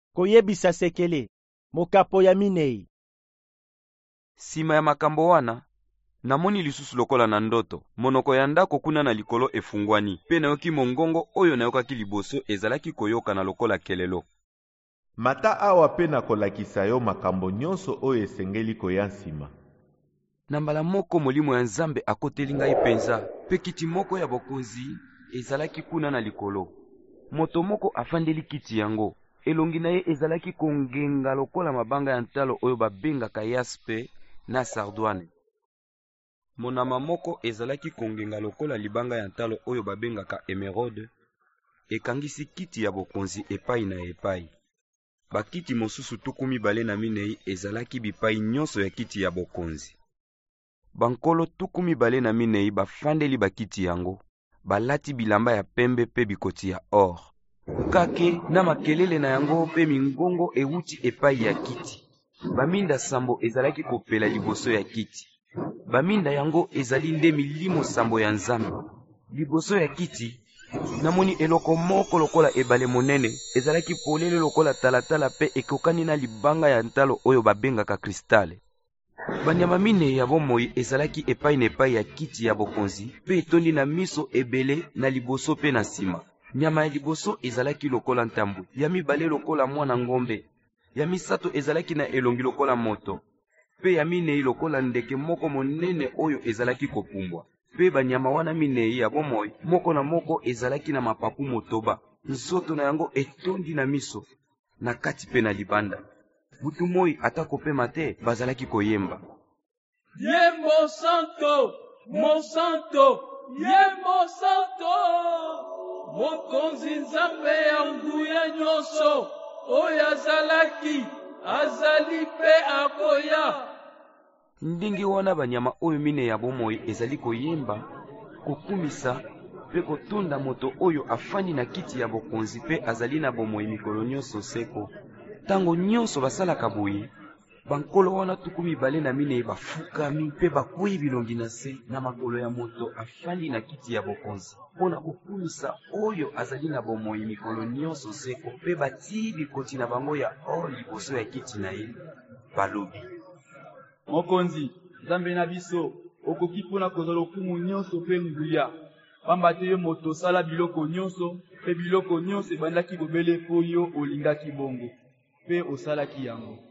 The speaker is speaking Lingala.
koyebisa sekele mokapo ya minei. Sima ya makambo wana, namoni lisusu lokola na ndoto, monoko ya ndako kuna na likolo efungwani, pe nayoki mongongo oyo nayokaki liboso ezalaki koyoka na lokola kelelo. Mata awa pe na kolakisa yo makambo nyonso oyo esengeli koya nsima. Na mbala moko molimo ya Nzambe akoteli ngai penza, pe kiti moko ya bokonzi ezalaki kuna na likolo. Moto moko afandeli kiti yango, elongi na ye ezalaki kongenga lokola mabanga ya ntalo oyo babengaka yaspe na sardwane. Monama moko ezalaki kongenga lokola libanga ya ntalo oyo babengaka emerode, ekangisi kiti ya bokonzi epai na epai. Bakiti mosusu 24 ezalaki bipai nyonso ya kiti ya bokonzi. Bankolo 24 bafandeli bakiti yango, balati bilamba ya pembe pe bikoti ya or. Kake na makelele na yango pe mingongo ewuti epai ya kiti. Baminda sambo ezalaki kopela liboso ya kiti. Baminda yango ezali nde milimo sambo ya Nzambe. Liboso ya kiti, namoni eloko moko lokola ebale monene, ezalaki polele lokola talatala pe ekokani na libanga ya ntalo oyo babengaka kristale. Banyama mine ya bomoi ezalaki epai na epai ya kiti ya bokonzi, pe etondi na miso ebele na liboso pe na sima. Nyama ya liboso ezalaki lokola ntambu, ya mibale lokola mwana ngombe, ya misato ezalaki na elongi lokola moto, pe ya minei lokola ndeke moko monene oyo ezalaki kopumbwa. Pe banyama wana minei ya bomoi, moko na moko ezalaki na mapapu motoba, nzoto na yango etondi na miso, na kati pe na libanda. Butu moi atako pe mate bazalaki koyemba. Yembo santo, Monsanto, Yembo santo, mokonzi Nzambe ya nguya nyonso, oyo azali pe akoya. Ndingi wana banyama oyo mine ya bomoi ezali koyemba, kokumisa pe kotunda moto oyo afandi na kiti ya bokonzi pe azali na bomoi mikolo nyonso seko. Tango nyonso basalaka boye, bankolo wana 24 bafukami pe bakwei bilongi na se na makolo ya moto afandi na kiti ya bokonzi, mpona kokumisa oyo azali na bomoi mikolo nyonso seko, pe batii bikoti na bango ya or liboso ya kiti na ye, balobi: Mokonzi, Nzambe na biso, okoki mpona kozwa lokumu nyonso pe nguya. Pamba te yo moto osala biloko nyonso, pe biloko nyonso ebandaki bobele po yo olingaki bongo, pe osalaki yango.